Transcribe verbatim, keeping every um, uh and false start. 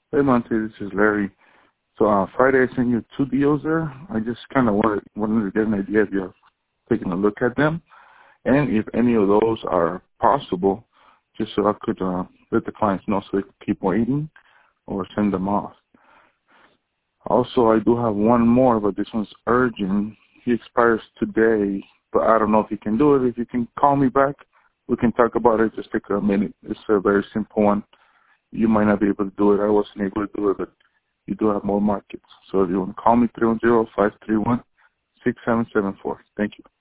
Hey, Monte, this is Larry. So uh, Friday I sent you two deals there. I just kind of wanted, wanted to get an idea if you're taking a look at them, and if any of those are possible, just so I could uh, let the clients know so they could keep waiting or send them off. Also, I do have one more, but this one's urgent. He expires today, but I don't know if you can do it. If you can call me back, we can talk about it. Just take a minute. It's a very simple one. You might not be able to do it. I wasn't able to do it, but you do have more markets. So if you want to call me, three one zero, five three one, six seven seven four. Thank you.